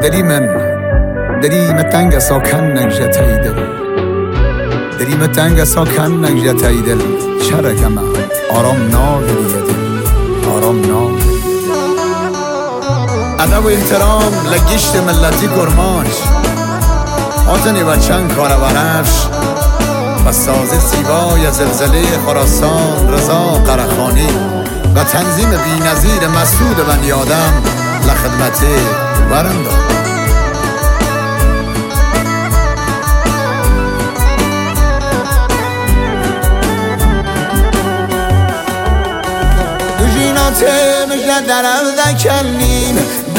دلیم تنگ ساکن نگجت ایدل دلیم تنگ ساکن نگجت ایدل چرکم آرام ناگریه دل آرام ناگریه ادب و احترام لگشت ملتی کرماش آتنی و چند کار ورش و ساز زیبای زلزله خراسان رضا قرخانی و تنظیم بی نظیر مسعود بنی آدم لخدمت ورنده مجد درم دکنیم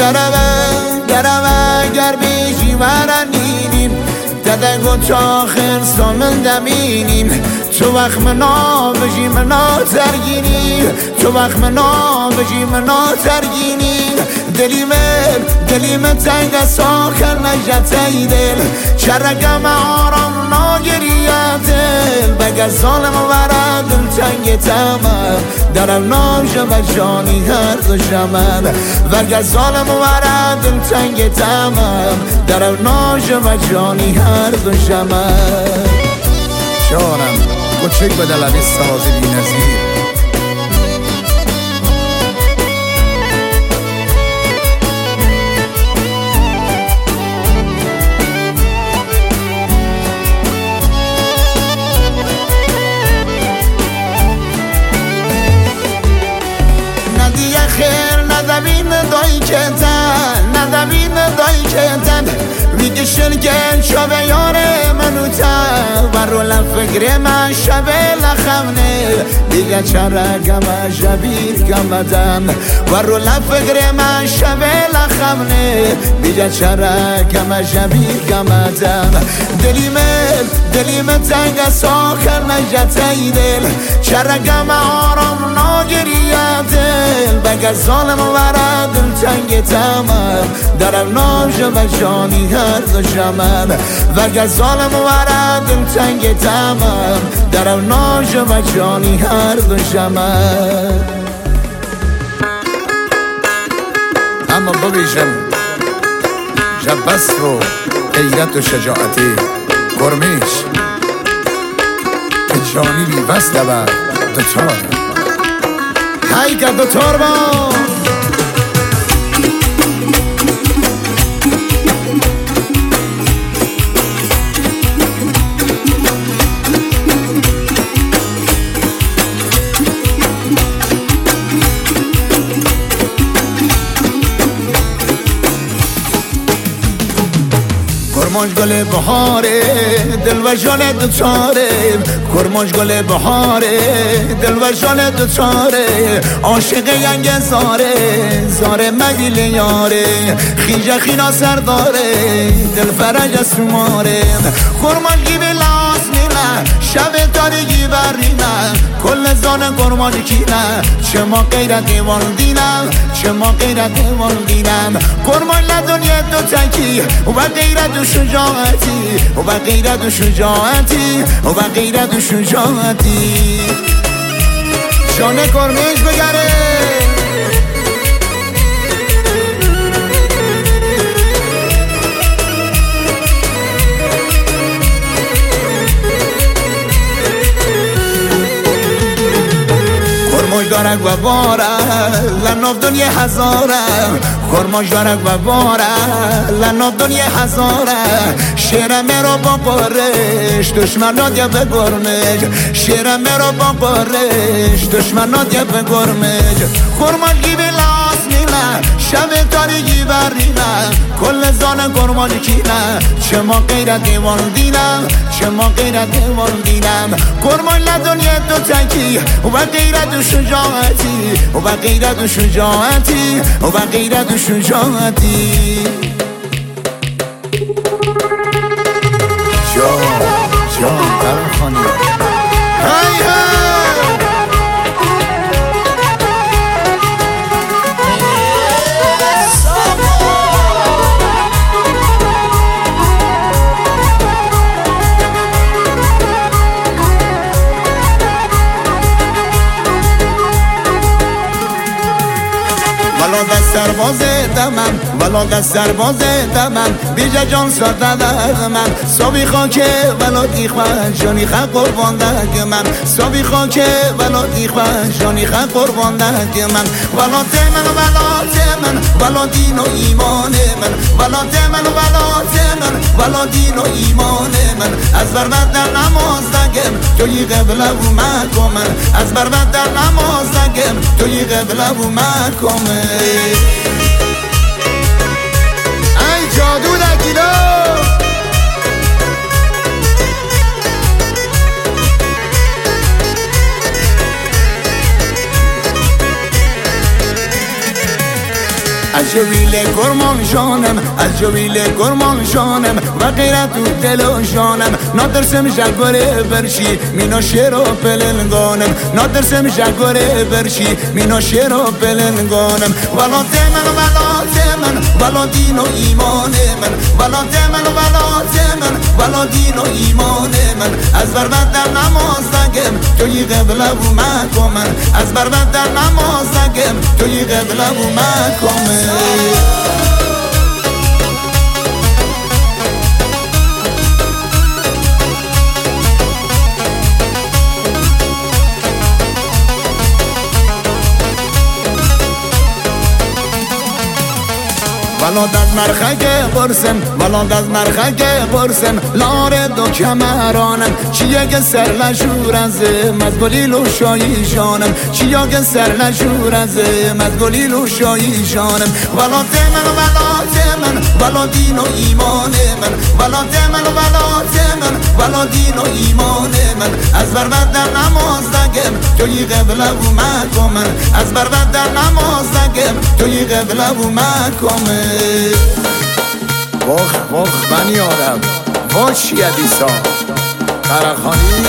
درم اگر بیشی ورنینیم ددگو تا خرسامن دمینیم تو وقت منا بجی منا ترگینیم تو وقت منا بجی منا ترگینیم دلیم تنگ ساکن نجت ایدل چرگم آرام ناگریه دل بگر ظالم ورد دل تنگ تمام درم ناشه و جانی هر دو شمن بگر ظالم ورد دل تنگ تمام درم ناشه و جانی هر دو شمن شانم کوچک به دلمی سازی بی نظیر ندبین دایی کتن میگه شرکن شبه یاره منو تا برولم فکر من شبه لخمنه دیگه چرگم شبیر گمدم برولم فکر من شبه لخمنه دیگه چرگم شبیر گمدم دلیم تنگ ساکن نجت ایدل چرگم آرام ناگریه دل بگر ظالم ورد دل تنگ تمام درم ناشه و جانی هر دو شمن وگر ظالم ورد دل تنگ تمام درم ناشه و جانی هر دو شمن اما ببیشم جبست و غیرت و شجاعتی گرمیش که جانی بی وصل و دوتار هی که دوتار با کرماش گل بهاره دل و جان دوتاره کرماش گل بهاره دل و جان دوتاره عاشق ینگ زاره مگیل یاره خیجه خینا سرداره دل فرج سوماره کرماش گیبه لاس نیله شب تاریگی برینه کل زان کرماش کینه چه ما غیرت دیوان دینم چه ما غیرت دیوان دینم کرماش لدنیا دو تکی و غیرت و شجاعتی و غیرت و شجاعتی و غیرت و شجاعتی جان کرماش بگره کرماش دارک و باره لناف دنیا هزاره کرماش دارک و باره لناف دنیا هزاره شیر مرا با قرش دشمنات یا به گرمج شیر مرا با قرش دشمنات یا به گرمج کرماش گیبه لاس نیله شب تاریگی برینه کل زان کرماش کینه چه ما غیرت دیوان دینم چه ما غیرت دیوان دینم کرماش لدنیا دو تکی و غیرت و شجاعتی و غیرت و شجاعتی و غیرت و شجاعتی جان برم خانی های سرباز دمم ولا سرباز دمم بیجا جان ساده دمم صابی خاکه ولا دیخوان جانی خا قربان دگمم صابی خاکه ولا دیخوان جانی خا قربان دگمم ولا تمن ولا دین و ایمان من ولا تمن ولا دین و ایمان من از بربند در نماز دگم توی قبله و مکمن از بربند در نماز دگم توی قبله و مکمن ای جادو دگیلا از جویل گرمان جانم از جویل گرمان جانم و غیرت و دل و جانم نادرسم جگوره برشی مینا شیر و پلنگانم نادرسم جگوره برشی مینا شیر و پلنگانم ولا تمن ولا دین و ایمان من ولا تمن ولا دین و ایمان من از بربند در نماز دگم توی قبله و مکمن از بربند در نماز دگم توی قبله و مکمن ولاد از مرخک برسم ولاد از مرخک برسم لاره دو کمرانم چیه که سر لشور ازم از گلیل و شایی جانم چیه که سر لشور ازم از گلیل و شایی جانم ولاد من ولا دین و ایمان من ولاد من ولا دین و ایمان من از بربند در نماز دگم توی قبله و مکمن از بربند در نماز دگم توی قبله و مکمن بخ بنی آدم واش یدیسا قرخانی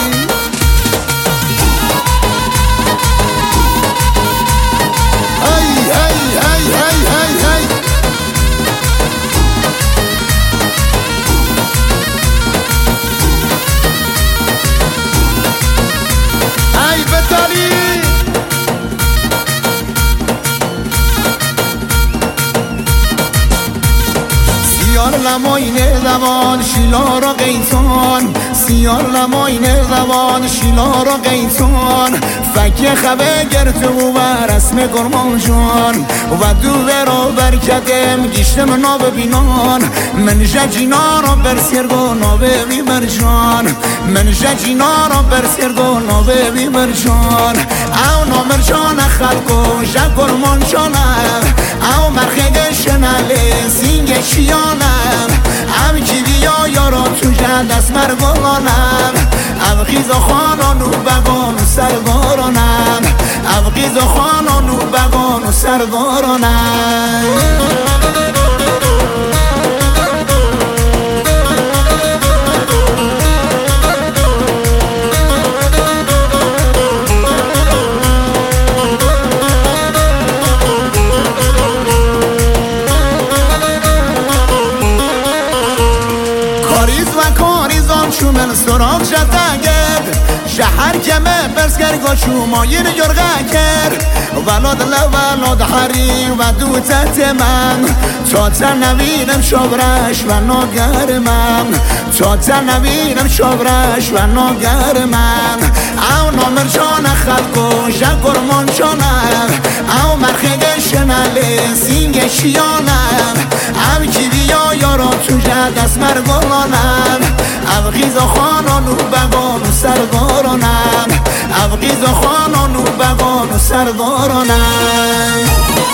سیار لماین دوان شیلا را قیتان سیار لماین دوان شیلا را قیتان فکر خبه گرت و رسم گرمان جان و دو را برکتم گیشتم ناب بینان من ججینا را برسیرگو ناب بیمر جان من ججینا را برسیرگو ناب بیمر جان او نامر جان خلقو جگرمان جانم او مرخه شناله سینگ شیانم او کی بیا یارا تو جد از مرگانم او خیزا خانان و بگان و سرگارانم او خیزا خانان و بگان و سرگارانم من سراغ جتگد شهر کمه برسگر گاشو مایر جرغه کرد ولاد لولاد حری و دو تحت من تا تنوینم شابرش و ناگرمم تا تنوینم شابرش و ناگرمم او نامر جان خلقو جگرمان جانم او مرخه شناله سینگ شیانم او کی بیا یارا تو جد از مرگانم او غیزا خانان و بگان و سرگارانم او غیزا خانان و بگان و سرگارانم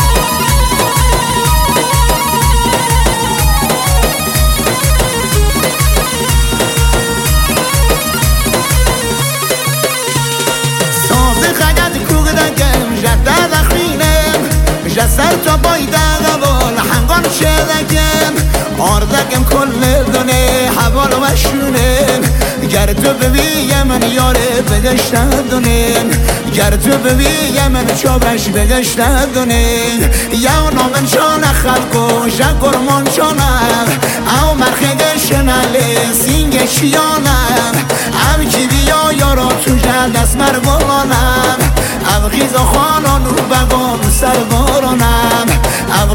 سازه خگت کوگ دگم جده دخینم جسر تا بایده غوال حنگان شدگم آردگم کل دونه حوال و شونم گر تو ببیم من یاره بگشت دونم گر تو ببیم من چابش بگشت دونم یا نامن شان خلقو جگرمان شانم او مرخه شناله سینگ شیانم او کی بیا یارا تو جد از مرگانم او خیزا خانان و بگان و سرگارانم او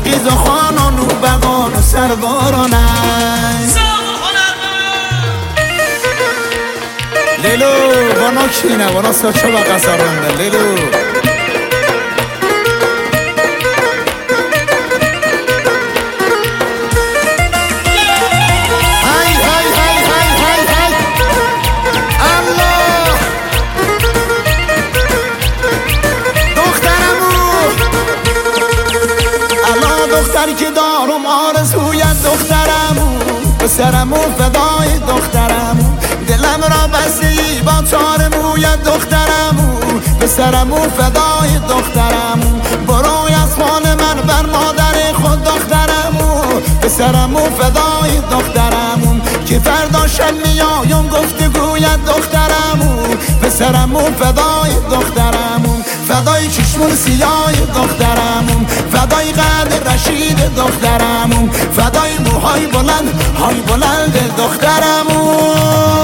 هنربارانن لیلو وانا کینه وانا ساچه با قصرانده لیلو دختری که دارم آرزویت دخترمو پسرمو فدای دخترمو دلم را بستی با تار مویت دخترمو پسرمو فدای دخترمو بروی از خان من بر مادر خود دخترمو پسرمو فدای دخترمو که فردا شب میایم گفتگویت دخترمو پسرمو فدای دخترمو فدای چشمون سیاه دخترمون فدای قد رشید دخترمون فدای موهای بلند های بلند دخترمون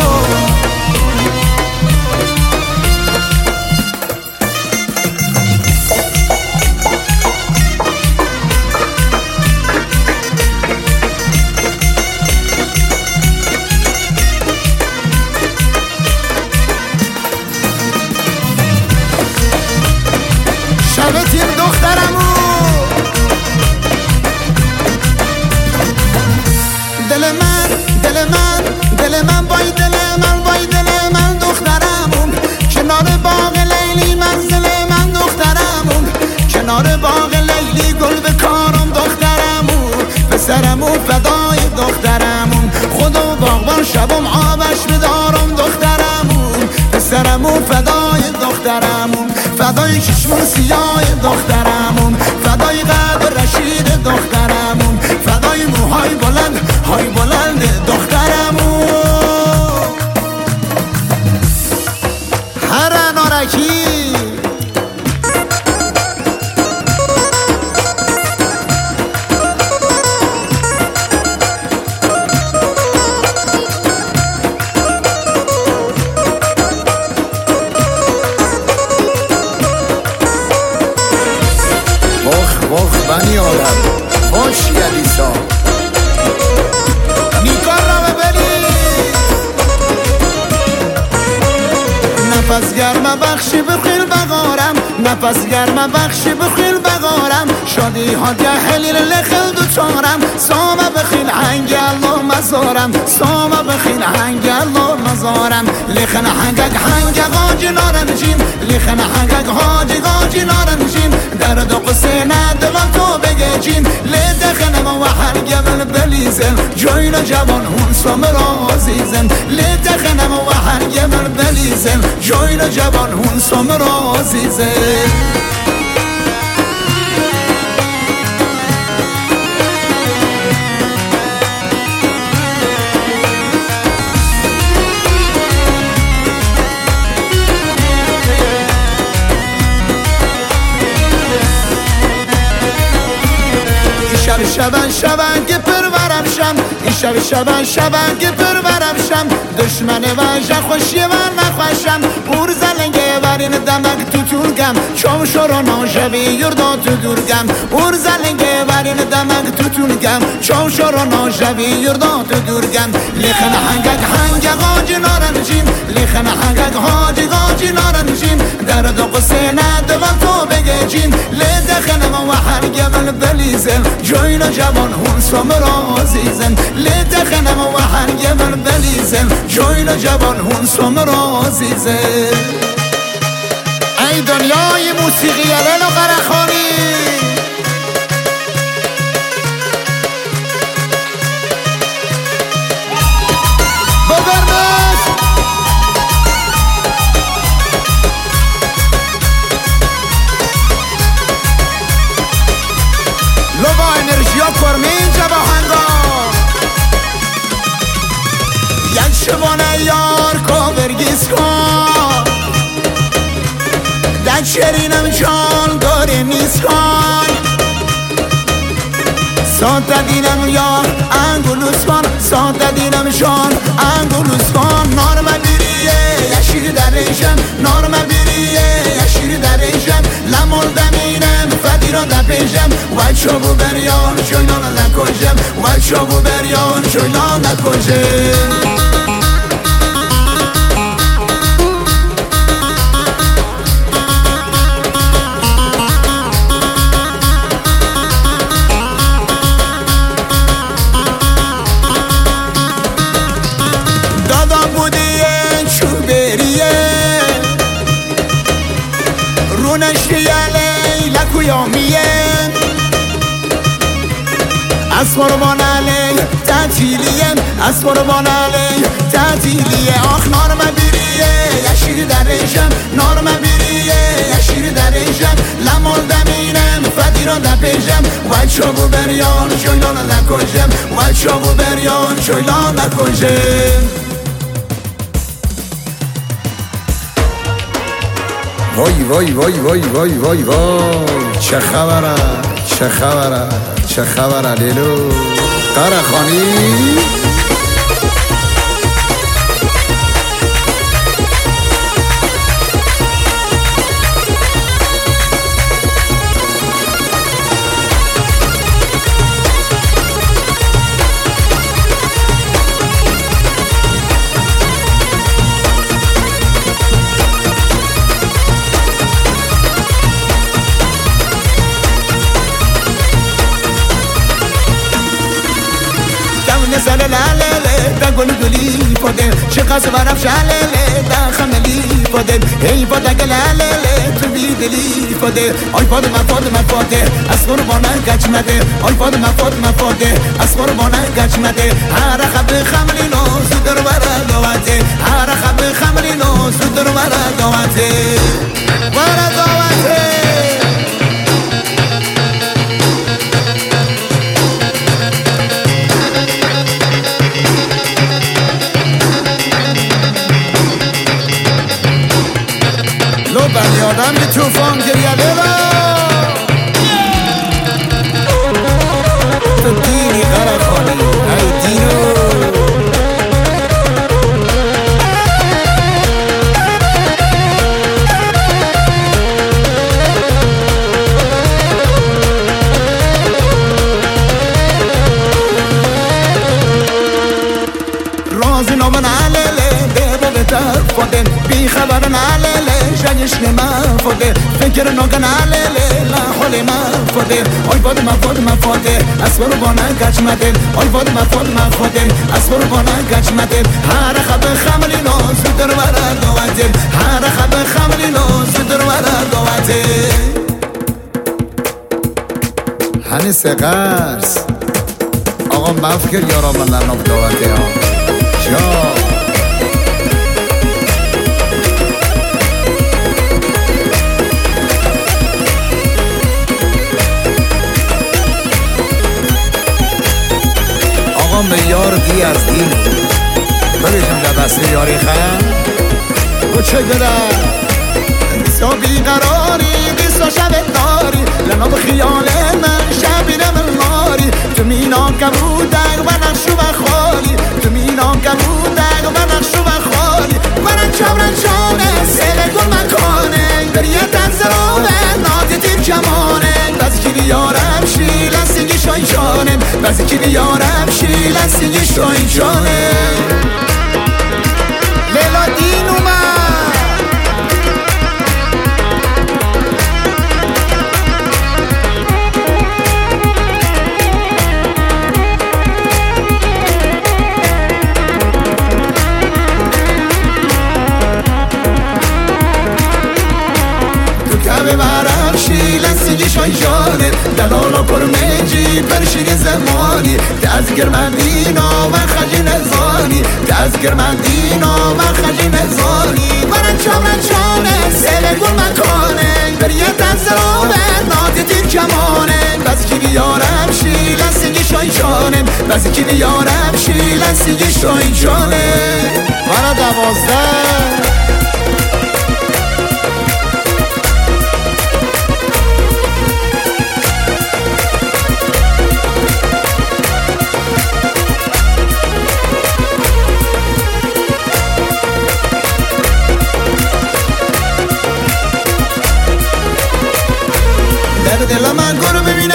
شبتیم دخترمو دل من بای دل من دخترمون کنار باغ لیلی منزل من دخترمون کنار باغ لیلی گل به کارم دخترمون پسرمو فدای دخترمون خدا باغبان شبم آبش بدارم دخترمون پسرمو فدای دخترمون فدای چشمون سیاه دخترمون فدای قد رشید دخترمون فدای موهای بلند های بلند دخترمون هر نارکی بنی آدم خوش یدیسا نیکار را ببری نفس گرم بخشی بخیل بغارم نفس گرم بخشی بخیل بغارم شادی ها حلیل لخل دوچارم سامه بخیل هنگ الله مزارم سامه بخیل هنگ الله مزارم لخن هنگک هنگ غاجی نارنجین لخن هنگک غاجی نارنجین درد و قصه ندلم تو بگیجین لدخنم و هرگبل بلیزن جوین جوان هون سامر آزیزن لدخنم و هرگبل بلیزن جوین جوان هون سامر آزیزن شبن که پرورم شم این شبن که پرورم شم دشمن وجه خوشی و نخوشم بور زلنگه ورین دمک تو تورگم چون شروع ناشوی یردا تو دورگم بور زلنگه ورین دمک تو تورگم چون شروع ناشوی یردا تو دورگم لیخن هنگک غاجی نارنجین لیخن هنگک غاجی نارنجین درد و قصه ندوم تو بگیجین لدخنم و هرگبل بلیزن جوین جوان هون سامر آزیزن لدخنم و هرگبل بلیزن جوین جوان هون سامر آزیزن ای دنیای موسیقی لیل و قرخانی شبانه یار کو برگیز کن در شرینم جان داره نیست کن ساده دینم یار انگلوس کن ساده دینم جان انگلوس کن نارم بیریه یشیر در ریشم نارم بیریه یشیر در ریشم لمول دمینم فدی را دپیشم نکشم بچه‌مو بریان جویلان نکشم بچه‌مو بریان جویلان نکشم از قربان علی تعطیلیه از قربان علی تعطیلیه آخ نار مبیریه یشیر درشم نار مبیریه یشیر درشم لمال دمینم فدیرا دپیشم بچه‌مو بریان جویلان نکشم بچه‌مو بریان جویلان نکشم وای وای وای وای وای وای وای چه خبره چه خبره چه خبره لیلو قرخانی نزل العلله دا گل گلی پده چه قصد برف شلله دا خملی پده ای پده گل علله تو بیدلی پده آی پده من پده من پده از قربانه گچمده آی پده من پده من پده از قربانه گچمده هر خب خملی نو سودر برا دوته هر خب خملی نو سودر برا دوته برا دوته لو بنی آدم یه توفان گریه ببا تو دینی قرخانی ای دینو رازی نامن علیله ببا به تفادن بی خبرن علیله جنش نما فاده فکر نگن علیله لا حال ما فاده آی فاده ما فاده ما فاده از قربانه گچمده آی فاده ما فاده ما فاده از قربانه گچمده هر خب خملی نو سودر ورا دوته هر خب خملی نو سودر ورا دوته هنی سقرس آقا مفکر یارا من لناب دوته ها جا به یار دی از دین ببیشم در دسته یاری خم کچه بدن دیسا بیقراری دیسا شب داری لنا به خیال من شبیرم ناری تو مینام کبودن و نقشو بخالی تو مینام کبودن و نقشو بخالی برن چمرن چانه سیل گل مکانه بریت از زرانه نادی تیم کمانه بس کلی یارم شیل از سنگی شای جانه بس کلی یارم شیل از سنگی شای جانه لیلا دین اومد ببرم شیل از سنگی شای جانه دلالا پرمجی پرشین زمانی دست گرمندینا و خجی نزانی دست گرمندینا و خجی نزانی برن چمرن چانه سیل گل مکانه بریت از زرانه نادی تیر کمانه بس کلی یارم شیل از سنگی شای جانه بس کلی یارم شیل از سنگی شای جانه برا 12 دل من گرو ببین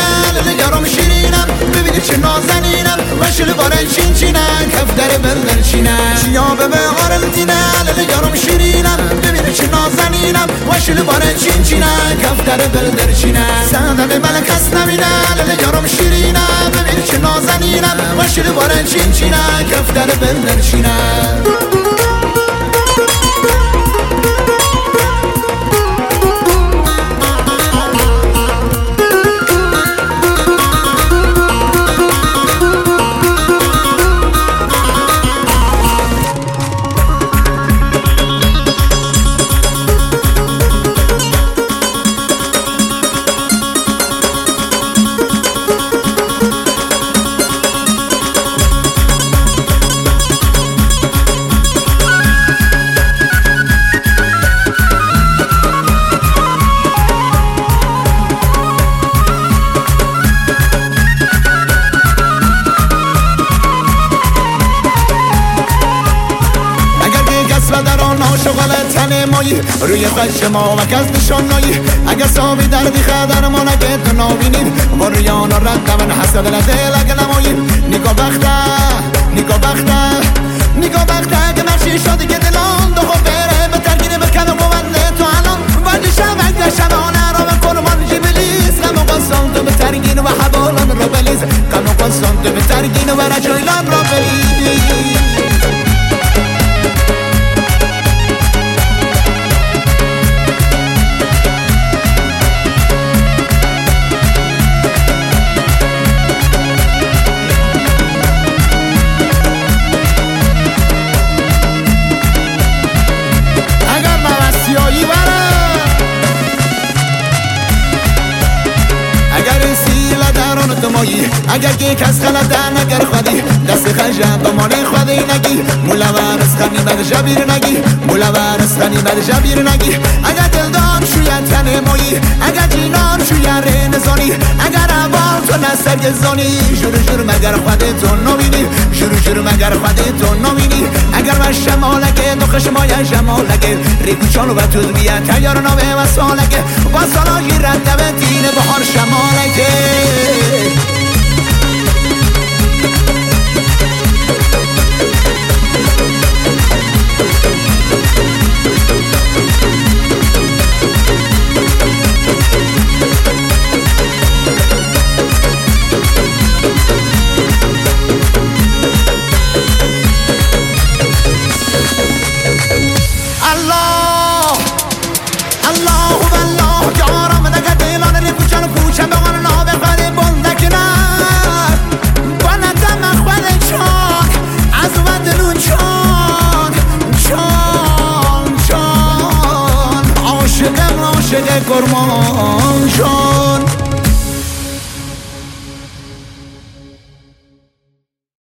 واشل باره چین چینن کفتر بلدر چینن شیابه به آرلتینن لیارم شیرینم ببینه چه نازنینم واشل باره چین چینن کفتر بلدر چینن سندم ملک است نمینن لیارم شیرینم ببینه چه نازنینم واشل باره چین چینن کفتر بلدر چینن روی خش ما و کس نشانایی اگه صابی دردی خدر ما نگه تو نابینید و ریان و رد من حسد لدل اگه نمایید نگاه بخته اگه نقشی شدی که دلان دو خود بره به ترگیره بکنه بونده تو الان ولی شبک شبانه را به قربان جبلیز غم و قصان تو به ترگین و حبالان را بلیز غم و قصان تو به ترگین و رجایلان را بلیز اگر که کس خلطن اگر خودی دست خجم با مانه خودی نگی مولور از خمی مد جبیر نگی مولور از خمی مد جبیر نگی اگر دلدان شوید تن مایی اگر جینان شوید رنزانی اگر عوام تو نستر گزانی جور مگر خودتون نمینی جور مگر خودتون نمینی اگر من شمالگه دو خشمای شمالگه ریکوچانو و تود بیاد تیار نوه و سالگه با سالاجی ردبه دین بحار شمالگه گرمان